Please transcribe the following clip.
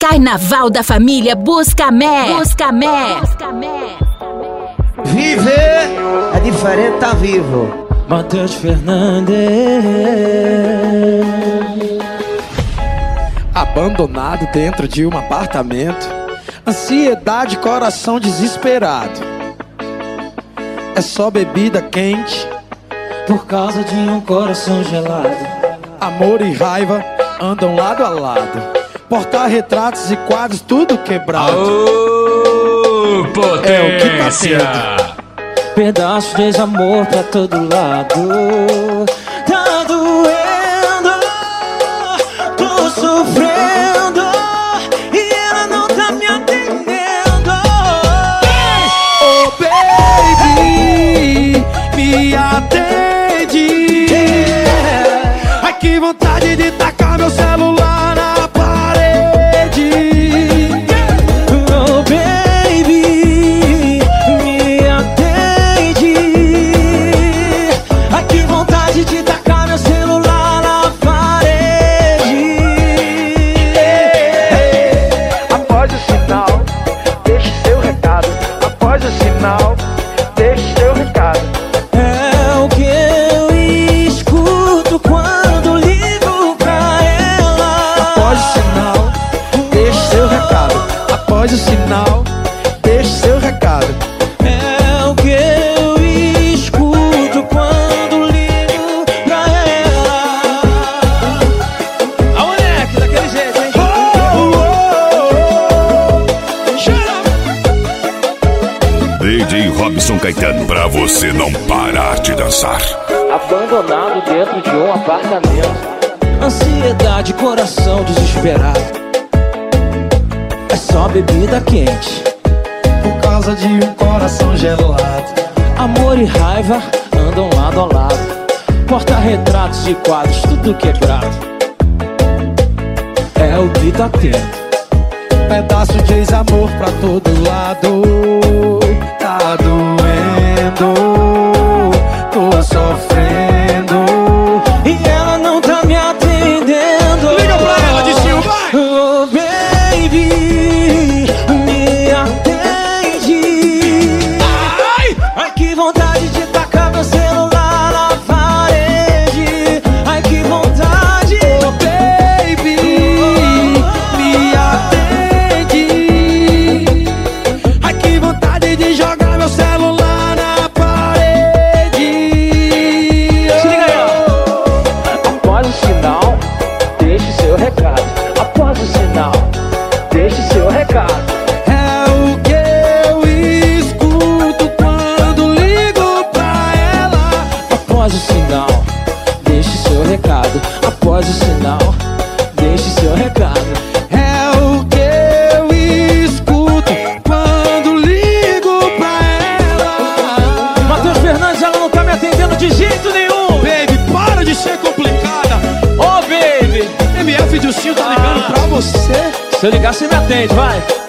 Carnaval da família Buscamé. Viver é diferente, tá vivo. Matheus Fernandes. Abandonado dentro de um apartamento, ansiedade, coração desesperado. É só bebida quente Por causa de um coração gelado. Amor e raiva andam lado a lado. Porta-retratos e quadros tudo quebrado. Aô, potência! É o que tá tendo. Pedaços de desamor pra todo lado. Tá doendo, tô sofrendo e ela não tá me atendendo. Oh baby, me atende. Ai que vontade de tacar meu celular na parede. Oh baby, me atende. Ai que vontade de tacar meu celular na parede. Após o sinal, deixe seu recado. Após o sinal, deixe seu recado. É o que eu escuto quando ligo pra ela. Após o sinal, deixe seu recado. Após o sinal, deixe seu recado. É o que eu escuto quando ligo pra ela. A moleque, daquele jeito, hein? DJ Robson Caetano, pra você não parar de dançar. Abandonado dentro de um apartamento. Ansiedade, coração desesperado. É só bebida quente. Por causa de um coração gelado. Amor e raiva andam lado a lado. Porta-retratos e quadros tudo quebrado. É o que tá tendo. Pedaço de ex-amor pra todo lado. Tá doendo, tô sofrendo E ela não tá me atendendo. Liga pra ela, Distinho, vai! Oh baby, me atende. Ai que vontade de tacar meu celular na parede. Ai que vontade. Oh baby, me atende. Ai que vontade de jogar meu celular na parede. Se liga aí, ó. Após o sinal, deixe seu recado. Após o sinal, deixe seu recado. É o que eu escuto quando ligo pra ela. Após o sinal, deixe seu recado. Após o sinal, deixe seu recado. É o que eu escuto quando ligo pra ela. Matheus Fernandes, ela não tá me atendendo de jeito nenhum. Baby, para de ser complicada. Ô baby, MF Justinho tá ligando pra você. se eu ligar você me atende, vai.